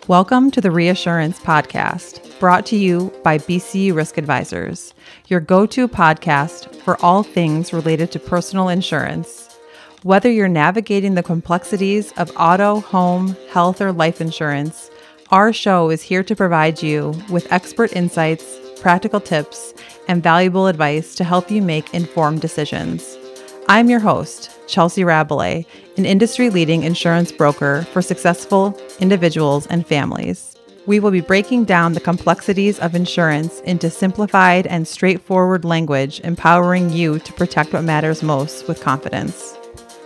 Welcome to the Reassurance Podcast, brought to you by BCU Risk Advisors, your go-to podcast for all things related to personal insurance. Whether you're navigating the complexities of auto, home, health, or life insurance, our show is here to provide you with expert insights, practical tips, and valuable advice to help you make informed decisions. I'm your host, Chelsea Rabelais, an industry-leading insurance broker for successful individuals and families. We will be breaking down the complexities of insurance into simplified and straightforward language, empowering you to protect what matters most with confidence.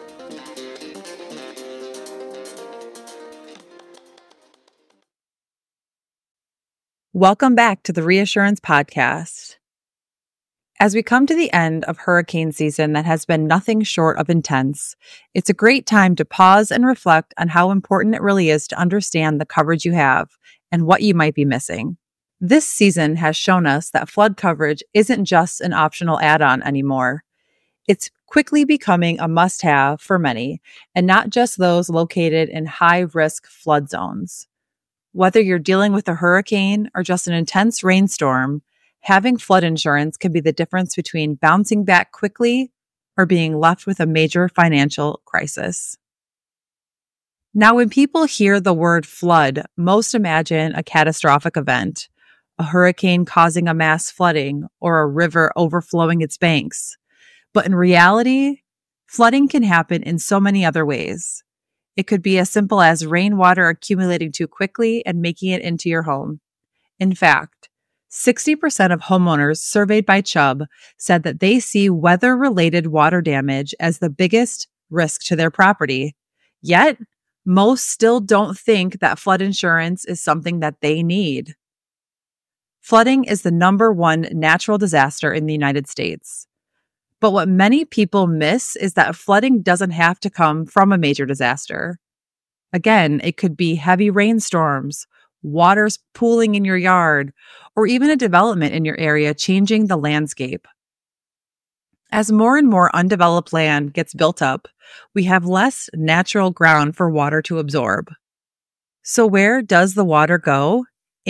Welcome back to the Reassurance Podcast. As we come to the end of hurricane season that has been nothing short of intense, it's a great time to pause and reflect on how important it really is to understand the coverage you have and what you might be missing. This season has shown us that flood coverage isn't just an optional add-on anymore. It's quickly becoming a must-have for many, and not just those located in high-risk flood zones. Whether you're dealing with a hurricane or just an intense rainstorm, having flood insurance can be the difference between bouncing back quickly or being left with a major financial crisis. Now, when people hear the word flood, most imagine a catastrophic event, a hurricane causing a mass flooding or a river overflowing its banks. But in reality, flooding can happen in so many other ways. It could be as simple as rainwater accumulating too quickly and making it into your home. In fact, 60% of homeowners surveyed by Chubb said that they see weather-related water damage as the biggest risk to their property. Yet, most still don't think that flood insurance is something that they need. Flooding is the number one natural disaster in the United States. But what many people miss is that flooding doesn't have to come from a major disaster. Again, it could be heavy rainstorms, water's pooling in your yard, or even a development in your area changing the landscape. As more and more undeveloped land gets built up, we have less natural ground for water to absorb. So where does the water go?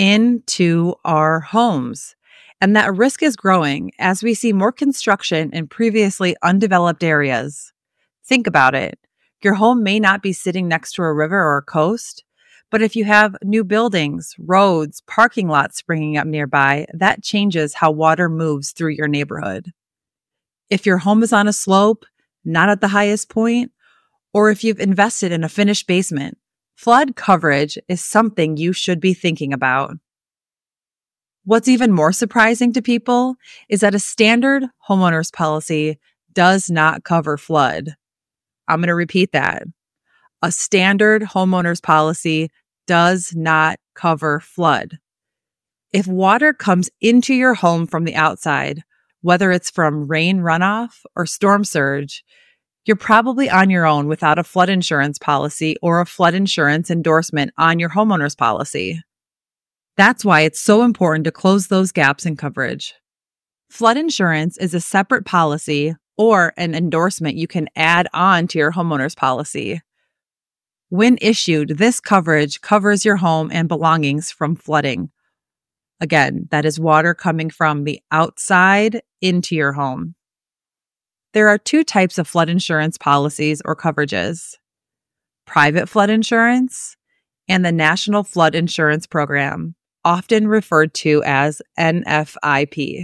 Into our homes. And that risk is growing as we see more construction in previously undeveloped areas. Think about it. Your home may not be sitting next to a river or a coast, but if you have new buildings, roads, parking lots springing up nearby, that changes how water moves through your neighborhood. If your home is on a slope, not at the highest point, or if you've invested in a finished basement, flood coverage is something you should be thinking about. What's even more surprising to people is that a standard homeowner's policy does not cover flood. I'm going to repeat that. A standard homeowner's policy does not cover flood. If water comes into your home from the outside, whether it's from rain runoff or storm surge, you're probably on your own without a flood insurance policy or a flood insurance endorsement on your homeowner's policy. That's why it's so important to close those gaps in coverage. Flood insurance is a separate policy or an endorsement you can add on to your homeowner's policy. When issued, this coverage covers your home and belongings from flooding. Again, that is water coming from the outside into your home. There are two types of flood insurance policies or coverages: private flood insurance and the National Flood Insurance Program, often referred to as NFIP.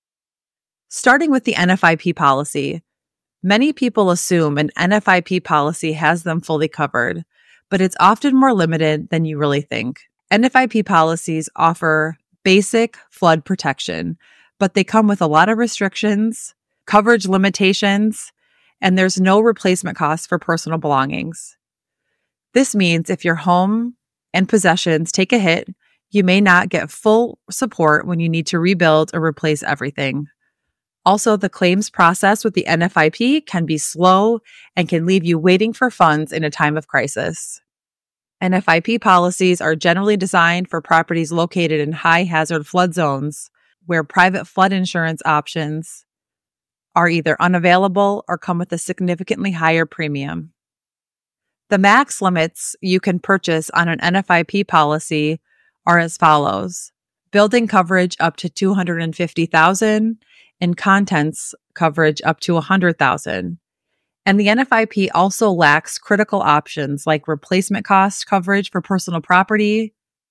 Starting with the NFIP policy, many people assume an NFIP policy has them fully covered, but it's often more limited than you really think. NFIP policies offer basic flood protection, but they come with a lot of restrictions, coverage limitations, and there's no replacement cost for personal belongings. This means if your home and possessions take a hit, you may not get full support when you need to rebuild or replace everything. Also, the claims process with the NFIP can be slow and can leave you waiting for funds in a time of crisis. NFIP policies are generally designed for properties located in high-hazard flood zones where private flood insurance options are either unavailable or come with a significantly higher premium. The max limits you can purchase on an NFIP policy are as follows: building coverage up to $250,000 and contents coverage up to $100,000. And the NFIP also lacks critical options like replacement cost coverage for personal property,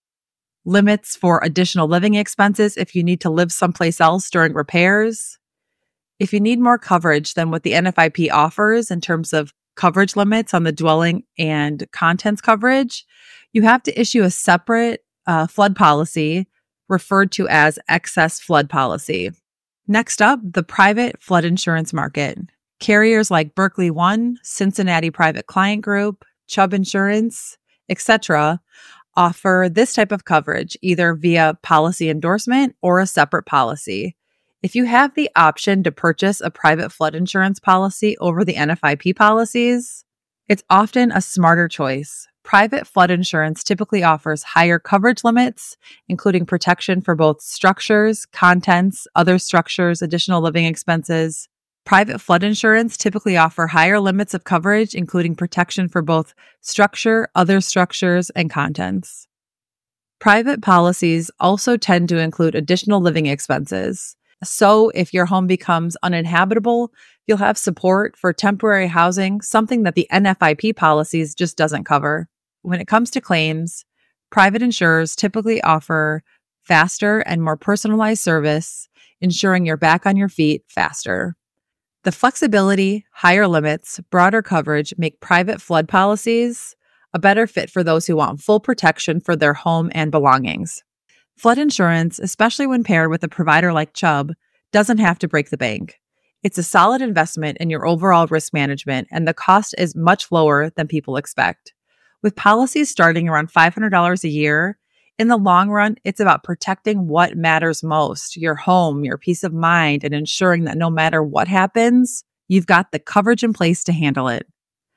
limits for additional living expenses if you need to live someplace else during repairs. If you need more coverage than what the NFIP offers in terms of coverage limits on the dwelling and contents coverage, you have to issue a separate flood policy referred to as excess flood policy. Next up, the private flood insurance market. Carriers like Berkley One, Cincinnati Private Client Group, Chubb Insurance, etc. offer this type of coverage either via policy endorsement or a separate policy. If you have the option to purchase a private flood insurance policy over the NFIP policies, it's often a smarter choice. Private flood insurance typically offers higher coverage limits, including protection for both structures, contents, other structures, additional living expenses. Private flood insurance typically offer higher limits of coverage, including protection for both structure, other structures, and contents. Private policies also tend to include additional living expenses. So if your home becomes uninhabitable, you'll have support for temporary housing, something that the NFIP policies just doesn't cover. When it comes to claims, private insurers typically offer faster and more personalized service, ensuring you're back on your feet faster. The flexibility, higher limits, broader coverage make private flood policies a better fit for those who want full protection for their home and belongings. Flood insurance, especially when paired with a provider like Chubb, doesn't have to break the bank. It's a solid investment in your overall risk management, and the cost is much lower than people expect. With policies starting around $500 a year, in the long run, it's about protecting what matters most, your home, your peace of mind, and ensuring that no matter what happens, you've got the coverage in place to handle it.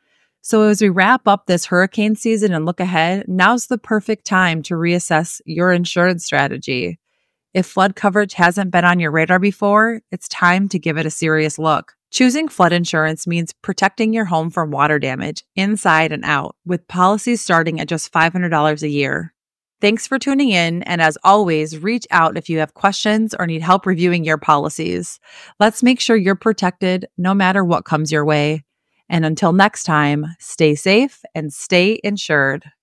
So as we wrap up this hurricane season and look ahead, now's the perfect time to reassess your insurance strategy. If flood coverage hasn't been on your radar before, it's time to give it a serious look. Choosing flood insurance means protecting your home from water damage inside and out, with policies starting at just $500 a year. Thanks for tuning in, and as always, reach out if you have questions or need help reviewing your policies. Let's make sure you're protected no matter what comes your way. And until next time, stay safe and stay insured.